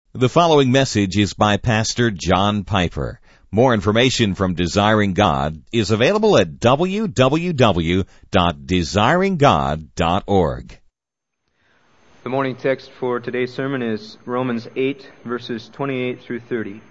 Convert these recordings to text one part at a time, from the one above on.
The following message is by Pastor John Piper. More information from Desiring God is available at www.desiringgod.org. The morning text for today's sermon is Romans 8, verses 28 through 30.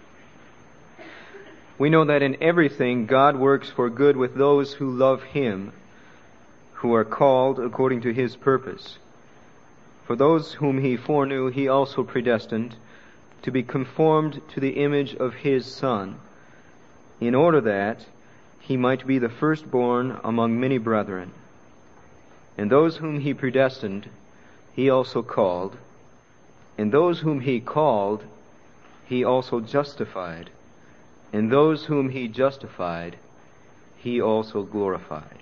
We know that in everything God works for good with those who love Him, who are called according to His purpose. For those whom He foreknew, He also predestined to be conformed to the image of His Son, in order that He might be the firstborn among many brethren. And those whom He predestined, He also called. And those whom He called, He also justified. And those whom He justified, He also glorified.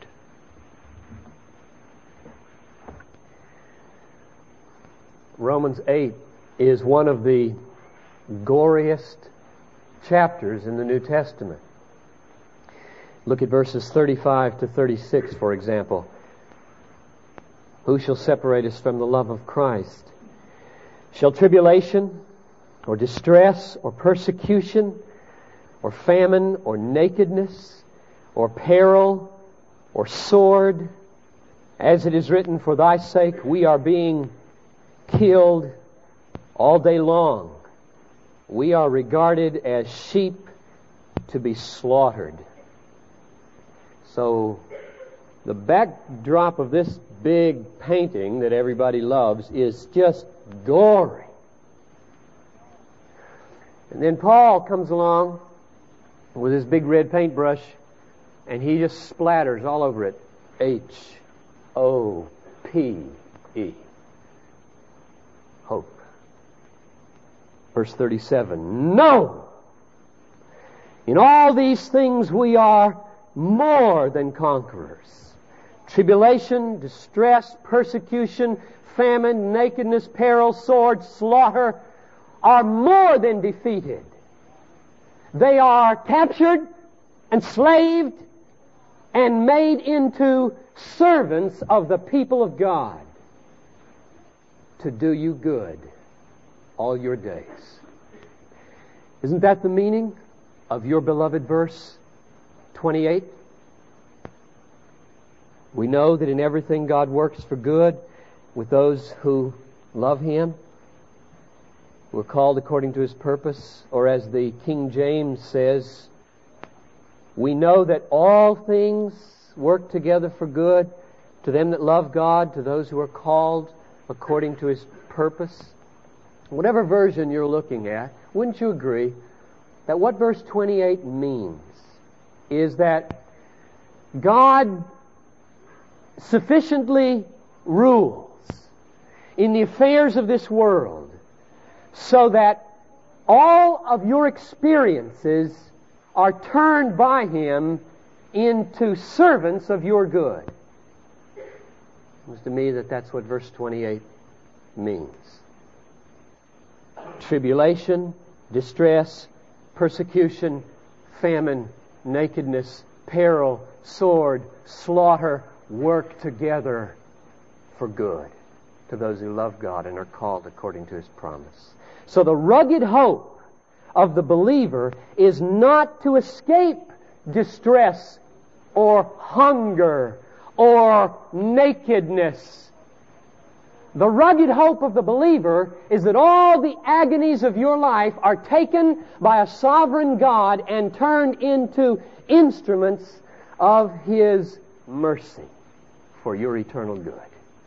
Romans 8 is one of the goriest chapters in the New Testament. Look at verses 35 to 36, for example. Who shall separate us from the love of Christ? Shall tribulation, or distress, or persecution, or famine, or nakedness, or peril, or sword? As it is written, for thy sake we are being killed all day long. We are regarded as sheep to be slaughtered. So, the backdrop of this big painting that everybody loves is just gory. And then Paul comes along with his big red paintbrush and he just splatters all over it. H-O-P-E. Hope. Verse 37. No! In all these things we are more than conquerors. Tribulation, distress, persecution, famine, nakedness, peril, sword, slaughter are more than defeated. They are captured, enslaved, and made into servants of the people of God to do you good all your days. Isn't that the meaning of your beloved verse 28? We know that in everything God works for good with those who love Him, who are called according to His purpose, or as the King James says, we know that all things work together for good to them that love God, to those who are called according to His purpose. Whatever version you're looking at, wouldn't you agree that what verse 28 means is that God sufficiently rules in the affairs of this world so that all of your experiences are turned by Him into servants of your good. It seems to me that that's what verse 28 means. Tribulation, distress, persecution, famine, nakedness, peril, sword, slaughter work together for good to those who love God and are called according to His promise. So the rugged hope of the believer is not to escape distress or hunger or nakedness. The rugged hope of the believer is that all the agonies of your life are taken by a sovereign God and turned into instruments of His mercy for your eternal good.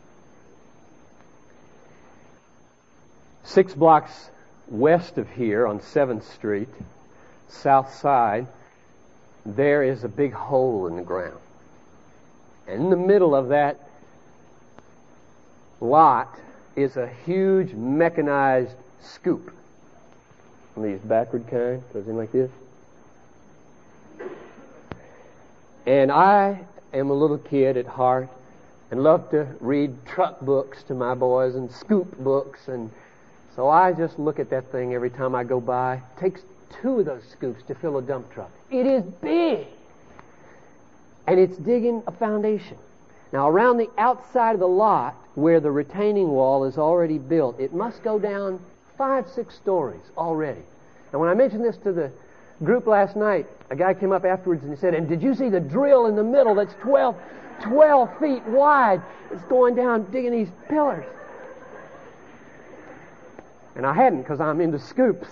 6 blocks west of here on 7th Street, south side, there is a big hole in the ground. And in the middle of that lot is a huge mechanized scoop. One of these backward kind, goes in like this. And I am a little kid at heart and love to read truck books to my boys and scoop books, and so I just look at that thing every time I go by. It takes 2 of those scoops to fill a dump truck. It is big. And it's digging a foundation. Now, around the outside of the lot, where the retaining wall is already built, it must go down 5, 6 stories already. And when I mentioned this to the group last night, a guy came up afterwards and he said, and did you see the drill in the middle that's 12 feet wide? It's going down digging these pillars. And I hadn't, because I'm into scoops.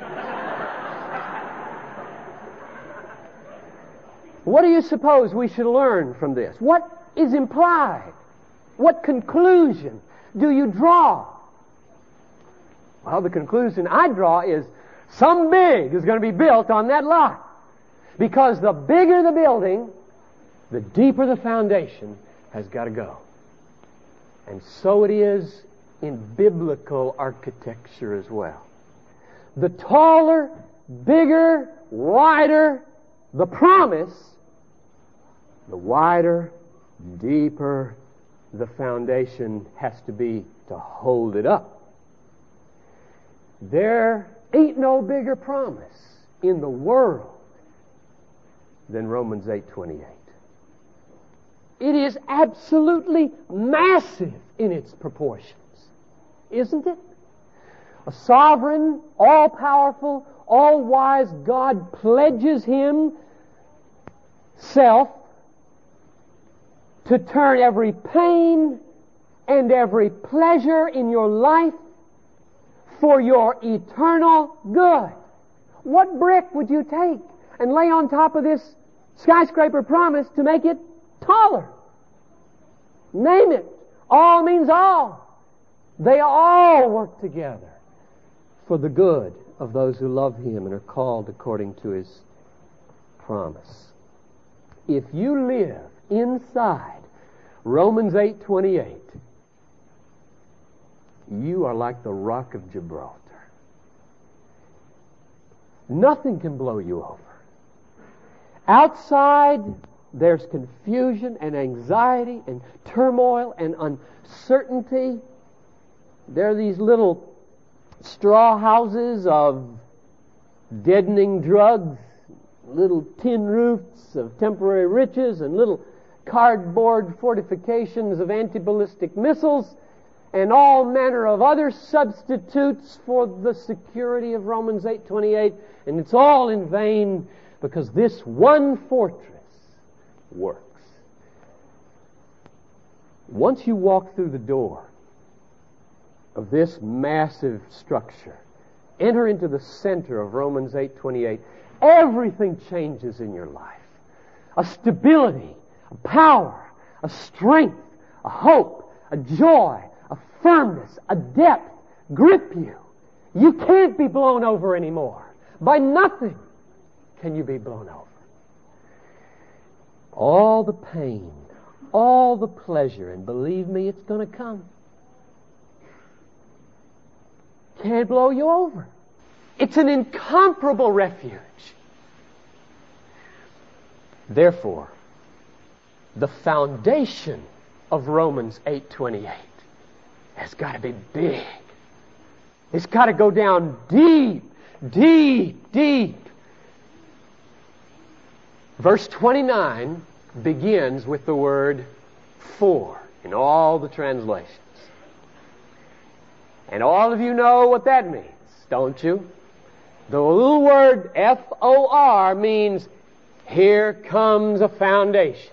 What do you suppose we should learn from this? What is implied? What conclusion do you draw? Well, the conclusion I draw is something big is going to be built on that lot. Because the bigger the building, the deeper the foundation has got to go. And so it is in biblical architecture as well. The taller, bigger, wider the promise, the wider, deeper the foundation has to be to hold it up. There ain't no bigger promise in the world than Romans 8:28. It is absolutely massive in its proportions, isn't it? A sovereign, all-powerful, all-wise God pledges Himself to turn every pain and every pleasure in your life for your eternal good. What brick would you take and lay on top of this skyscraper promise to make it taller? Name it. All means all. They all work together for the good of those who love Him and are called according to His promise. If you live inside Romans 8:28, you are like the rock of Gibraltar. Nothing can blow you over. Outside, there's confusion and anxiety and turmoil and uncertainty. There are these little straw houses of deadening drugs, little tin roofs of temporary riches, and little cardboard fortifications of anti-ballistic missiles, and all manner of other substitutes for the security of Romans 8:28, and it's all in vain because this one fortress works. Once you walk through the door of this massive structure, enter into the center of Romans 8:28, everything changes in your life. A stability, a power, a strength, a hope, a joy, a firmness, a depth grip you. You can't be blown over anymore. By nothing can you be blown over. All the pain, all the pleasure, and believe me, it's going to come, can't blow you over. It's an incomparable refuge. Therefore, the foundation of Romans 8:28 has got to be big. It's got to go down deep, deep, deep. Verse 29 begins with the word "for" in all the translations. And all of you know what that means, don't you? The little word F-O-R means here comes a foundation.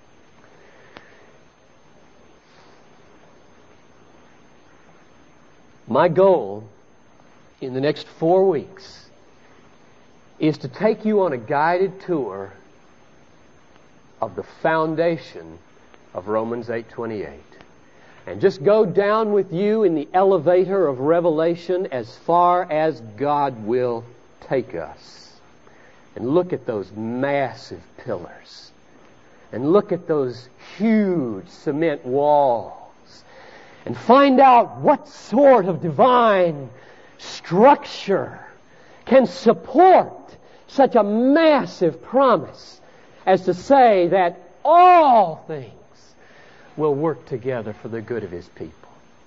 My goal in the next 4 weeks is to take you on a guided tour of the foundation of Romans 8:28. And just go down with you in the elevator of Revelation as far as God will take us. And look at those massive pillars. And look at those huge cement walls. And find out what sort of divine structure can support such a massive promise as to say that all things will work together for the good of His people.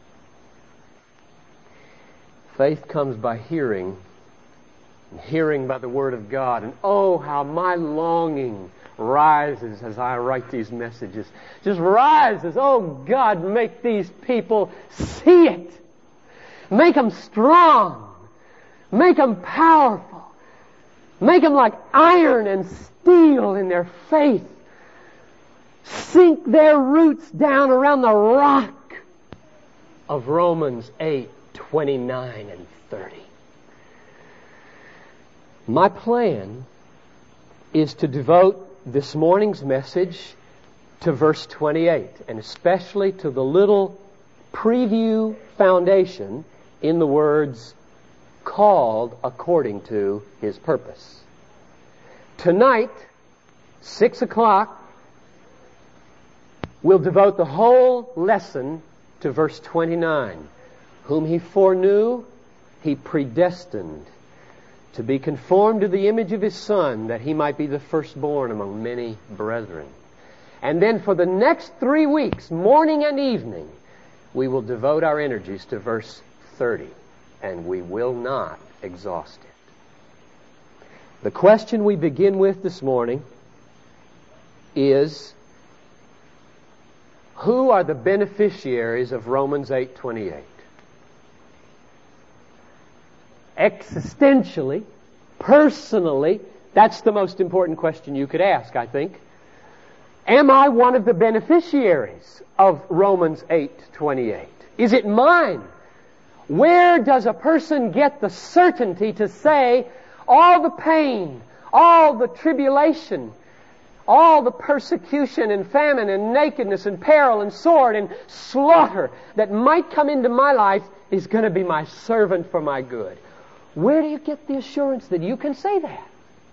Faith comes by hearing, and hearing by the Word of God. And oh, how my longing rises as I write these messages. Just rises. Oh, God, make these people see it. Make them strong. Make them powerful. Make them like iron and steel in their faith. Sink their roots down around the rock of Romans 8:29 and 30. My plan is to devote this morning's message to verse 28, and especially to the little preview foundation in the words, called according to His purpose. Tonight, 6 o'clock, we'll devote the whole lesson to verse 29. Whom He foreknew, He predestined to be conformed to the image of His Son, that He might be the firstborn among many brethren. And then for the next 3 weeks, morning and evening, we will devote our energies to verse 30, and we will not exhaust it. The question we begin with this morning is, who are the beneficiaries of Romans 8:28? Existentially, personally, that's the most important question you could ask, I think. Am I one of the beneficiaries of Romans 8:28? Is it mine? Where does a person get the certainty to say all the pain, all the tribulation, all the persecution and famine and nakedness and peril and sword and slaughter that might come into my life is going to be my servant for my good? Where do you get the assurance that you can say that?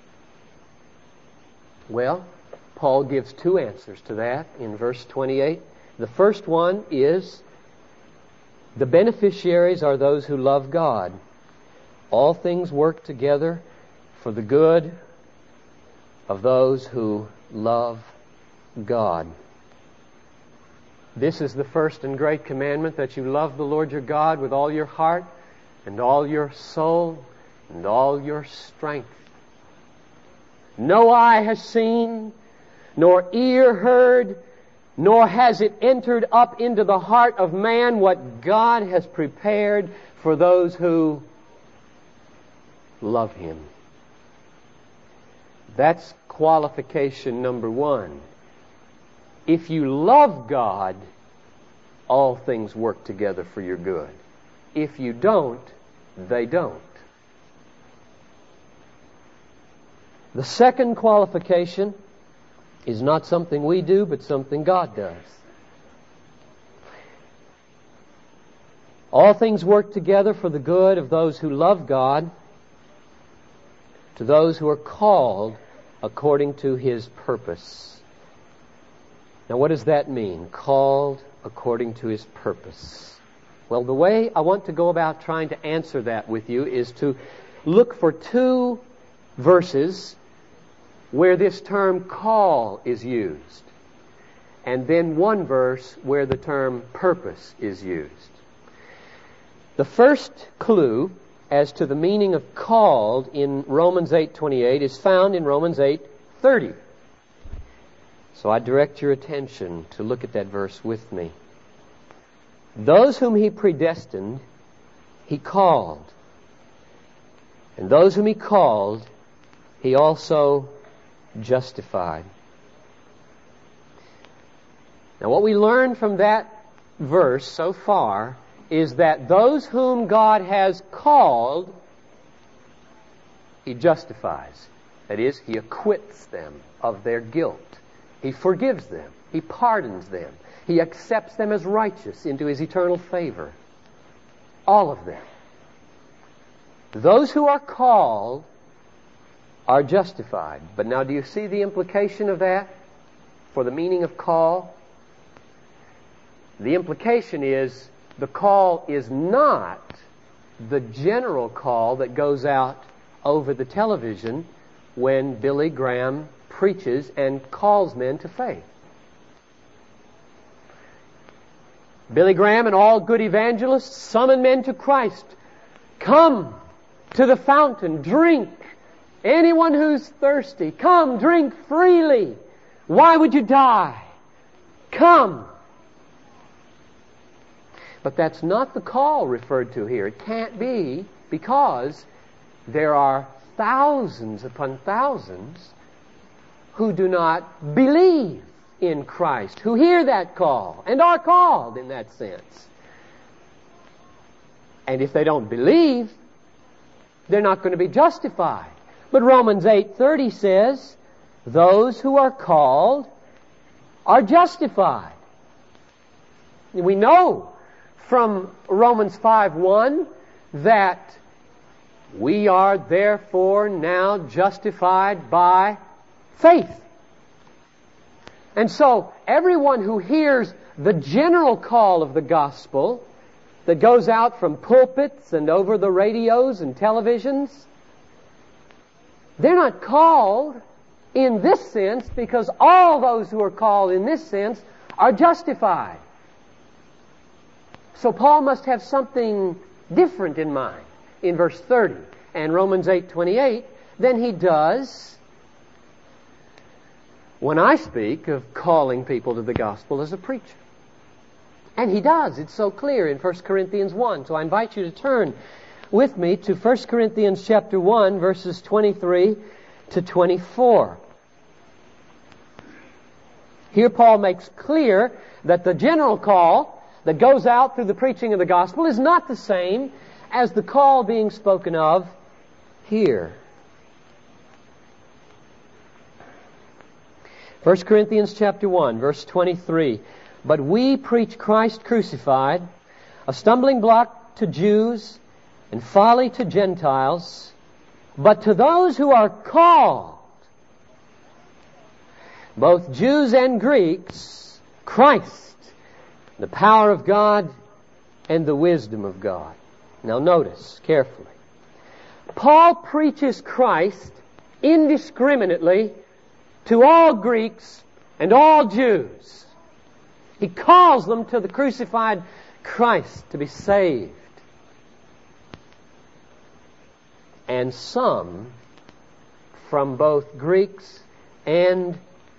Well, Paul gives 2 answers to that in verse 28. The first one is, the beneficiaries are those who love God. All things work together for the good of those who love God. This is the first and great commandment, that you love the Lord your God with all your heart and all your soul and all your strength. No eye has seen, nor ear heard, nor has it entered up into the heart of man what God has prepared for those who love Him. That's qualification number 1. If you love God, all things work together for your good. If you don't, they don't. The second qualification is not something we do, but something God does. All things work together for the good of those who love God, to those who are called according to His purpose. Now, what does that mean? Called according to His purpose. Well, the way I want to go about trying to answer that with you is to look for 2 verses where this term call is used, and then 1 verse where the term purpose is used. The first clue as to the meaning of called in Romans 8:28 is found in Romans 8:30. So I direct your attention to look at that verse with me. Those whom He predestined, He called. And those whom He called, He also justified. Now, what we learn from that verse so far is that those whom God has called, He justifies. That is, He acquits them of their guilt. He forgives them. He pardons them. He accepts them as righteous into His eternal favor. All of them. Those who are called are justified. But now, do you see the implication of that for the meaning of call? The implication is, the call is not the general call that goes out over the television when Billy Graham preaches and calls men to faith. Billy Graham and all good evangelists summon men to Christ. Come to the fountain, drink. Anyone who's thirsty, come, drink freely. Why would you die? Come. But that's not the call referred to here. It can't be, because there are thousands upon thousands who do not believe in Christ, who hear that call and are called in that sense. And if they don't believe, they're not going to be justified. But Romans 8:30 says, those who are called are justified. We know from Romans 5:1 that we are therefore now justified by faith. And so everyone who hears the general call of the gospel that goes out from pulpits and over the radios and televisions, they're not called in this sense, because all those who are called in this sense are justified. So Paul must have something different in mind in verse 30 and Romans 8:28 than he does when I speak of calling people to the gospel as a preacher. And he does. It's so clear in 1 Corinthians 1. So I invite you to turn with me to 1 Corinthians chapter 1, verses 23 to 24. Here Paul makes clear that the general call that goes out through the preaching of the gospel is not the same as the call being spoken of here. 1 Corinthians chapter 1, verse 23. But we preach Christ crucified, a stumbling block to Jews and folly to Gentiles, but to those who are called, both Jews and Greeks, Christ, the power of God and the wisdom of God. Now notice carefully. Paul preaches Christ indiscriminately to all Greeks and all Jews. He calls them to the crucified Christ to be saved. And some from both Greeks and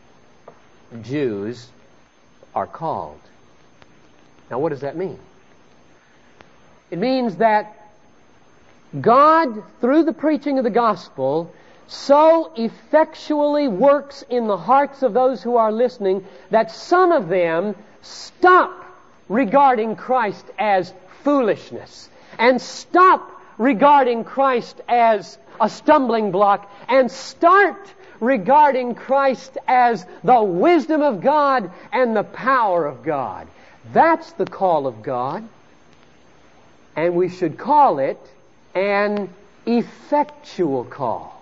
Jews are called. Now what does that mean? It means that God, through the preaching of the gospel, so effectually works in the hearts of those who are listening that some of them stop regarding Christ as foolishness and stop regarding Christ as a stumbling block and start regarding Christ as the wisdom of God and the power of God. That's the call of God, and we should call it an effectual call.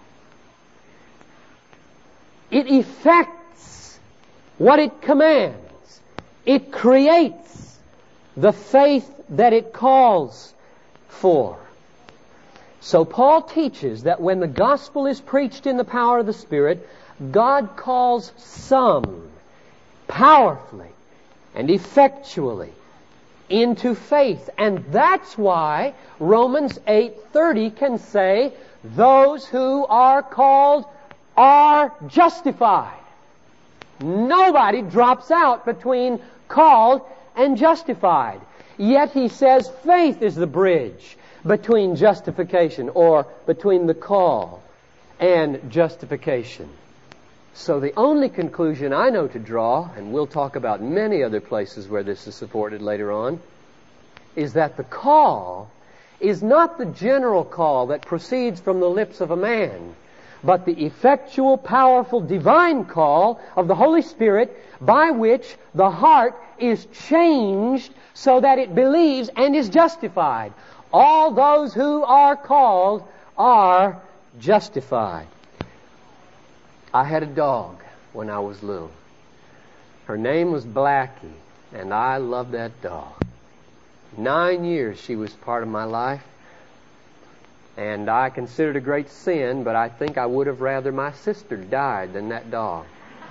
It effects what it commands. It creates the faith that it calls for. So Paul teaches that when the gospel is preached in the power of the Spirit, God calls some powerfully and effectually into faith. And that's why Romans 8:30 can say, those who are called are justified. Nobody drops out between called and justified. Yet he says faith is the bridge between justification, or between the call and justification. So the only conclusion I know to draw, and we'll talk about many other places where this is supported later on, is that the call is not the general call that proceeds from the lips of a man, but the effectual, powerful, divine call of the Holy Spirit by which the heart is changed so that it believes and is justified. All those who are called are justified. I had a dog when I was little. Her name was Blackie, and I loved that dog. 9 years she was part of my life, and I considered it a great sin, but I think I would have rather my sister died than that dog.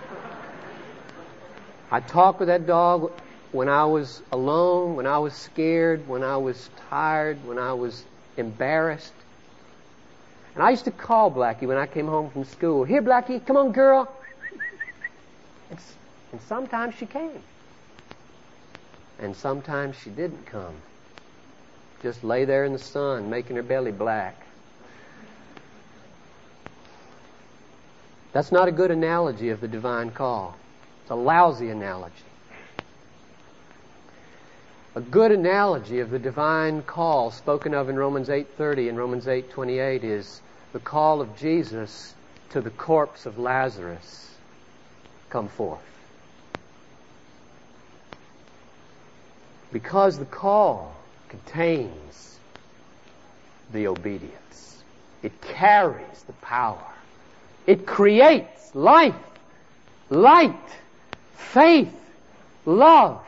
I talked with that dog when I was alone, when I was scared, when I was tired, when I was embarrassed. And I used to call Blackie when I came home from school. Here, Blackie, come on, girl. And sometimes she came. And sometimes she didn't come. Just lay there in the sun, making her belly black. That's not a good analogy of the divine call. It's a lousy analogy. A good analogy of the divine call spoken of in Romans 8:30 and Romans 8:28 is the call of Jesus to the corpse of Lazarus. Come forth. Because the call contains the obedience. It carries the power. It creates life, light, faith, love.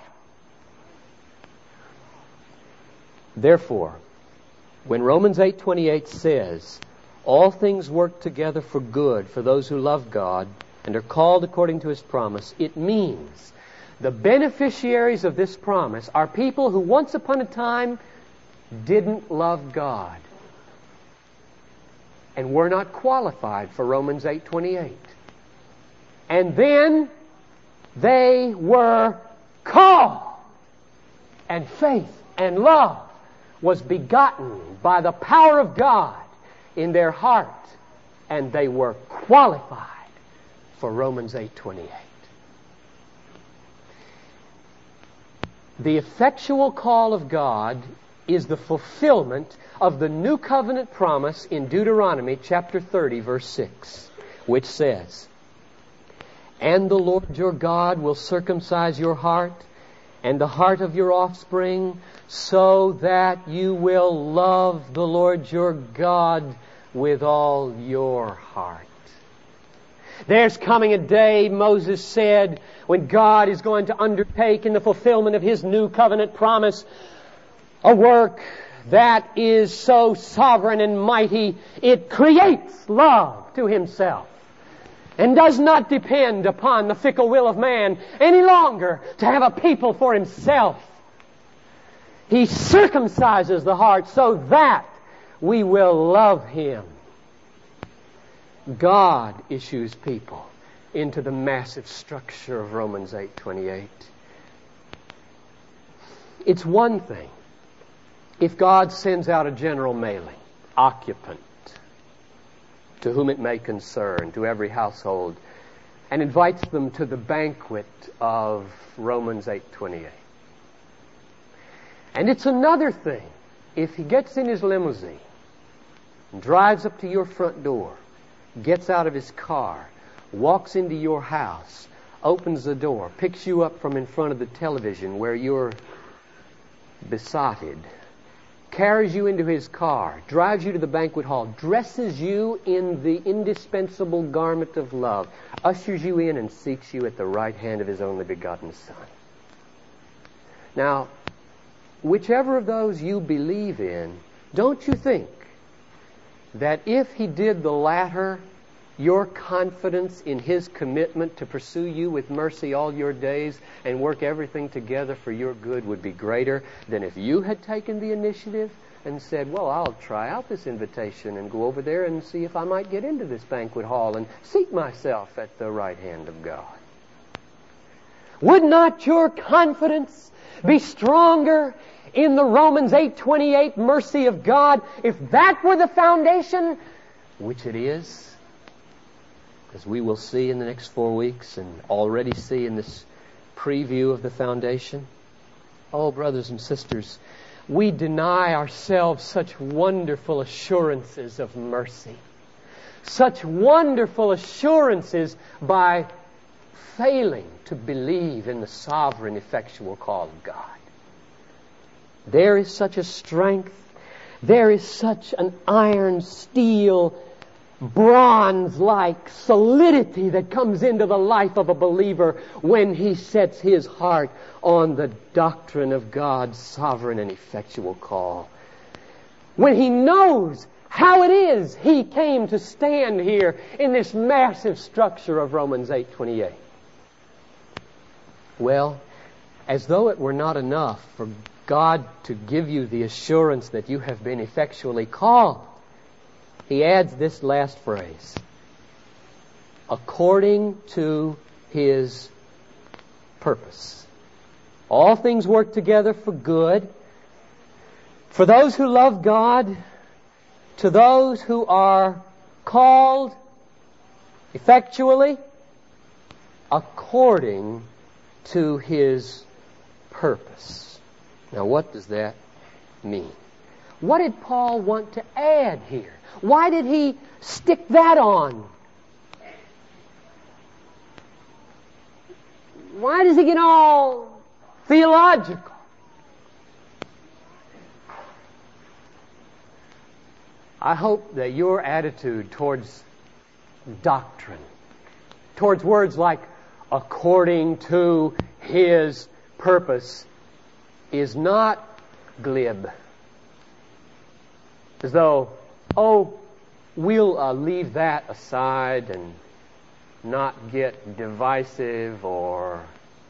Therefore, when Romans 8:28 says, all things work together for good for those who love God and are called according to His promise, it means the beneficiaries of this promise are people who once upon a time didn't love God and were not qualified for Romans 8:28. And then they were called, and faith and love was begotten by the power of God in their heart, and they were qualified for Romans 8:28. The effectual call of God is the fulfillment of the new covenant promise in Deuteronomy chapter 30, verse 6, which says, and the Lord your God will circumcise your heart and the heart of your offspring, so that you will love the Lord your God with all your heart. There's coming a day, Moses said, when God is going to undertake in the fulfillment of His new covenant promise a work that is so sovereign and mighty, it creates love to Himself and does not depend upon the fickle will of man any longer to have a people for Himself. He circumcises the heart so that we will love Him. God issues people into the massive structure of Romans 8:28. It's one thing if God sends out a general mailing, occupant, to whom it may concern, to every household, and invites them to the banquet of Romans 8:28. And it's another thing if He gets in His limousine and drives up to your front door, gets out of His car, walks into your house, opens the door, picks you up from in front of the television where you're besotted, carries you into His car, drives you to the banquet hall, dresses you in the indispensable garment of love, ushers you in and seats you at the right hand of His only begotten Son. Now, whichever of those you believe in, don't you think that if He did the latter, your confidence in His commitment to pursue you with mercy all your days and work everything together for your good would be greater than if you had taken the initiative and said, well, I'll try out this invitation and go over there and see if I might get into this banquet hall and seat myself at the right hand of God? Would not your confidence be stronger in the Romans 8:28 mercy of God if that were the foundation, which it is, as we will see in the next 4 weeks and already see in this preview of the foundation? Oh, brothers and sisters, we deny ourselves such wonderful assurances of mercy, such wonderful assurances by failing to believe in the sovereign, effectual call of God. There is such a strength, there is such an iron, steel, bronze-like solidity that comes into the life of a believer when he sets his heart on the doctrine of God's sovereign and effectual call. When he knows how it is he came to stand here in this massive structure of Romans 8:28. Well, as though it were not enough for God to give you the assurance that you have been effectually called, He adds this last phrase, according to His purpose. All things work together for good, for those who love God, to those who are called effectually according to His purpose. Now, what does that mean? What did Paul want to add here? Why did he stick that on? Why does he get all theological? I hope that your attitude towards doctrine, towards words like according to His purpose, is not glib. As though, we'll leave that aside and not get divisive or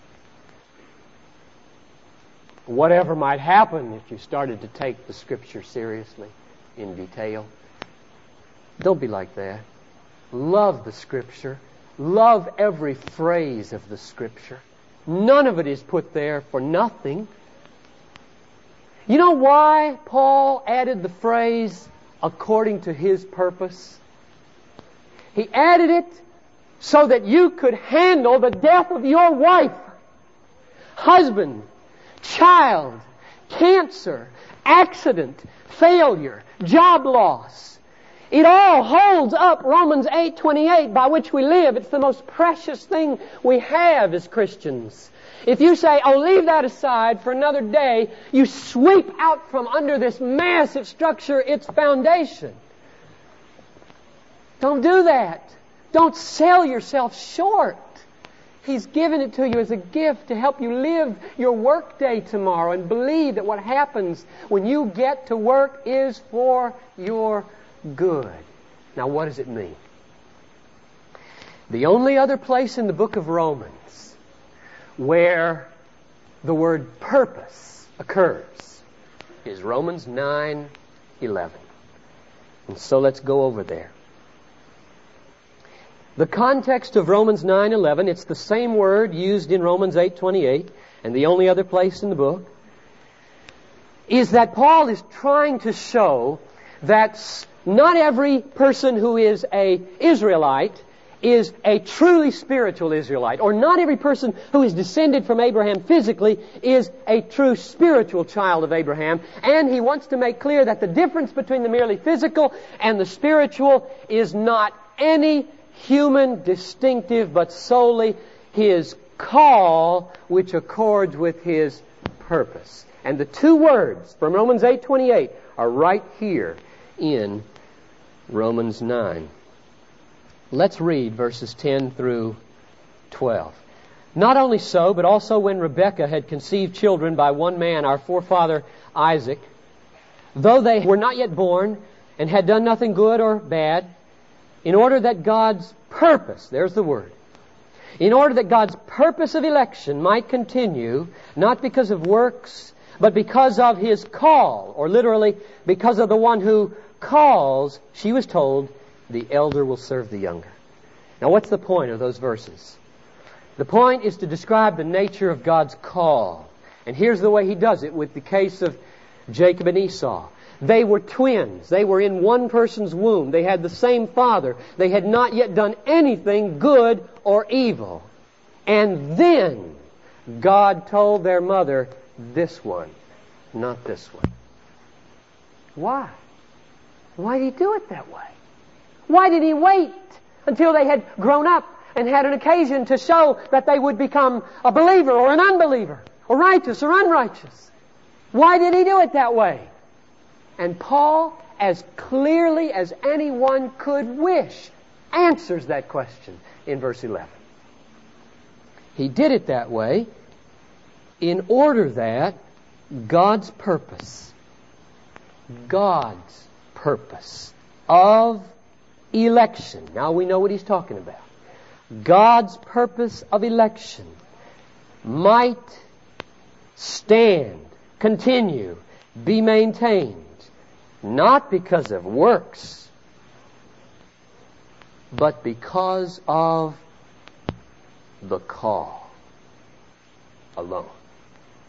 whatever might happen if you started to take the Scripture seriously in detail. Don't be like that. Love the Scripture. Love every phrase of the Scripture. None of it is put there for nothing. You know why Paul added the phrase, according to His purpose? He added it so that you could handle the death of your wife, husband, child, cancer, accident, failure, job loss. It all holds up Romans 8:28 by which we live. It's the most precious thing we have as Christians. If you say, leave that aside for another day, you sweep out from under this massive structure its foundation. Don't do that. Don't sell yourself short. He's given it to you as a gift to help you live your work day tomorrow and believe that what happens when you get to work is for your good. Now, what does it mean? The only other place in the book of Romans where the word purpose occurs is Romans 9:11. And so let's go over there. The context of Romans 9:11, it's the same word used in Romans 8:28, and the only other place in the book, is that Paul is trying to show that not every person who is an Israelite is a truly spiritual Israelite, or not every person who is descended from Abraham physically is a true spiritual child of Abraham. And he wants to make clear that the difference between the merely physical and the spiritual is not any human distinctive, but solely His call, which accords with His purpose. And the two words from Romans 8:28 are right here in Romans 9. Let's read verses 10 through 12. Not only so, but also when Rebekah had conceived children by one man, our forefather Isaac, though they were not yet born and had done nothing good or bad, in order that God's purpose, there's the word, in order that God's purpose of election might continue, not because of works, but because of His call, or literally, because of the one who calls, she was told, the elder will serve the younger. Now, what's the point of those verses? The point is to describe the nature of God's call. And here's the way He does it with the case of Jacob and Esau. They were twins. They were in one person's womb. They had the same father. They had not yet done anything good or evil. And then God told their mother, this one, not this one. Why? Why did He do it that way? Why did He wait until they had grown up and had an occasion to show that they would become a believer or an unbeliever, or righteous or unrighteous? Why did He do it that way? And Paul, as clearly as anyone could wish, answers that question in verse 11. He did it that way in order that God's purpose of election, now we know what he's talking about, God's purpose of election might stand, continue, be maintained, not because of works, but because of the call alone.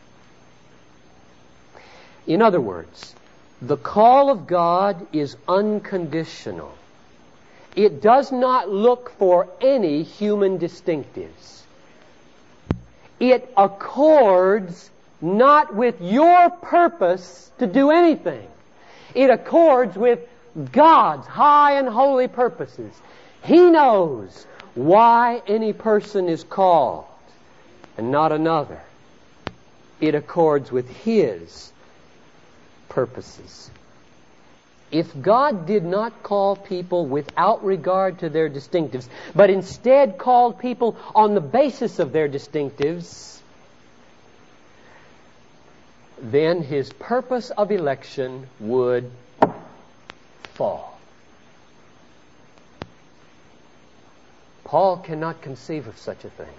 In other words, the call of God is unconditional. It does not look for any human distinctives. It accords not with your purpose to do anything. It accords with God's high and holy purposes. He knows why any person is called and not another. It accords with His purposes. If God did not call people without regard to their distinctives, but instead called people on the basis of their distinctives, then His purpose of election would fall. Paul cannot conceive of such a thing.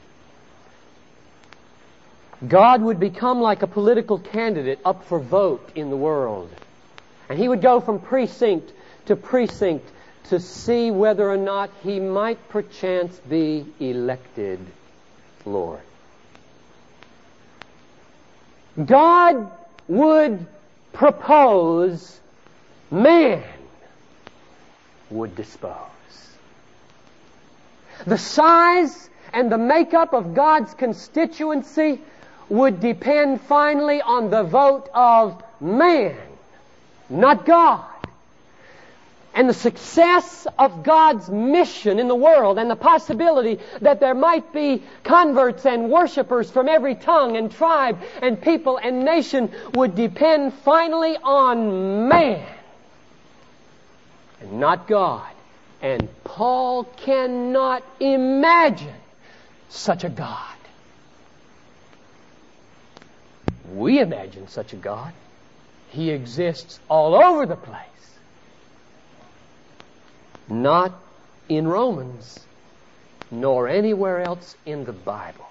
God would become like a political candidate up for vote in the world. And he would go from precinct to precinct to see whether or not he might perchance be elected Lord. God would propose, man would dispose. The size and the makeup of God's constituency would depend finally on the vote of man, not God. And the success of God's mission in the world and the possibility that there might be converts and worshipers from every tongue and tribe and people and nation would depend finally on man and not God. And Paul cannot imagine such a God. We imagine such a God. He exists all over the place. Not in Romans, nor anywhere else in the Bible.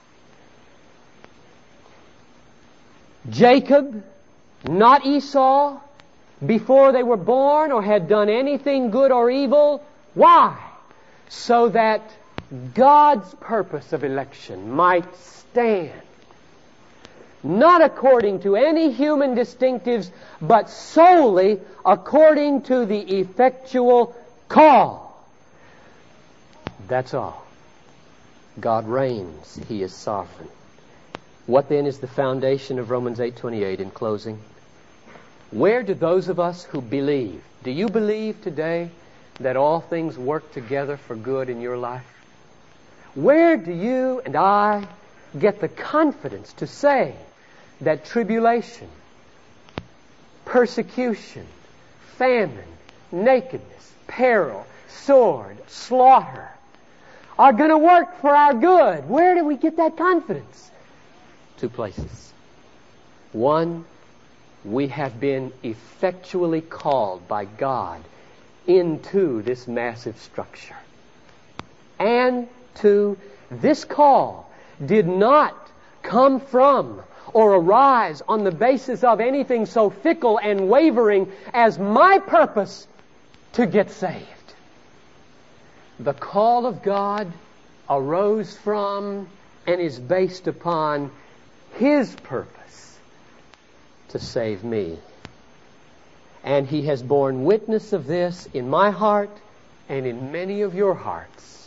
Jacob, not Esau, before they were born or had done anything good or evil. Why? So that God's purpose of election might stand. Not according to any human distinctives, but solely according to the effectual call. That's all. God reigns. He is sovereign. What then is the foundation of Romans 8:28 in closing? Where do those of us who believe, do you believe today that all things work together for good in your life? Where do you and I get the confidence to say that tribulation, persecution, famine, nakedness, peril, sword, slaughter are going to work for our good? Where do we get that confidence? Two places. One, we have been effectually called by God into this massive structure. And two, this call did not come from or arise on the basis of anything so fickle and wavering as my purpose to get saved. The call of God arose from and is based upon His purpose to save me. And He has borne witness of this in my heart and in many of your hearts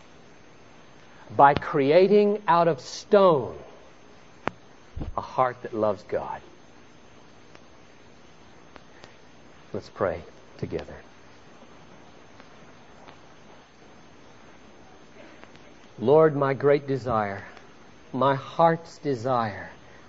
by creating out of stone a heart that loves God. Let's pray together. Lord, my great desire, my heart's desire,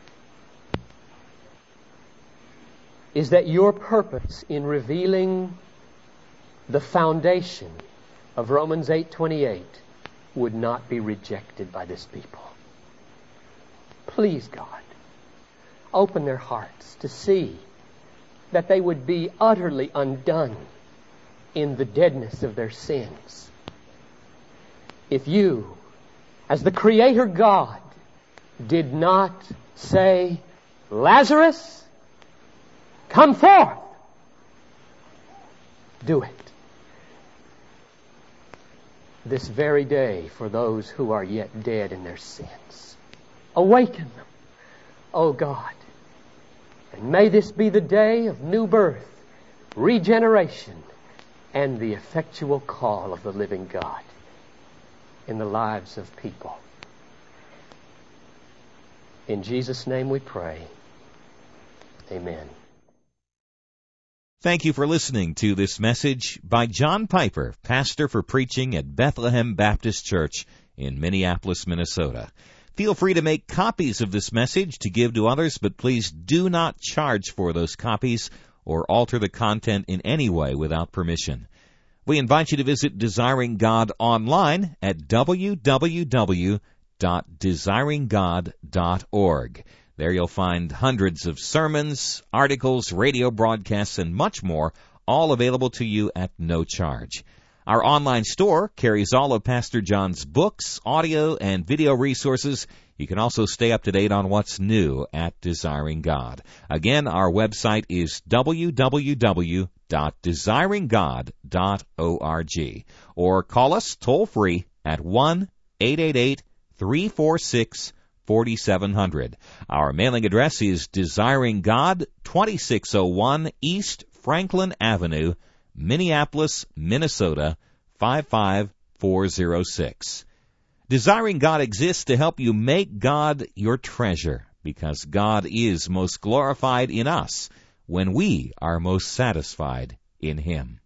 is that your purpose in revealing the foundation of Romans 8:28 would not be rejected by this people. Please, God, open their hearts to see that they would be utterly undone in the deadness of their sins. If you, as the Creator God, did not say, Lazarus, come forth, do it this very day for those who are yet dead in their sins. Awaken them, O God. And may this be the day of new birth, regeneration, and the effectual call of the living God in the lives of people. In Jesus' name we pray. Amen. Thank you for listening to this message by John Piper, pastor for preaching at Bethlehem Baptist Church in Minneapolis, Minnesota. Feel free to make copies of this message to give to others, but please do not charge for those copies or alter the content in any way without permission. We invite you to visit Desiring God online at www.desiringgod.org. There you'll find hundreds of sermons, articles, radio broadcasts, and much more, all available to you at no charge. Our online store carries all of Pastor John's books, audio, and video resources. You can also stay up to date on what's new at Desiring God. Again, our website is www.desiringgod.org. Or call us toll-free at 1-888-346-4700. Our mailing address is Desiring God, 2601 East Franklin Avenue, Minneapolis, Minnesota, 55406. Desiring God exists to help you make God your treasure, because God is most glorified in us when we are most satisfied in Him.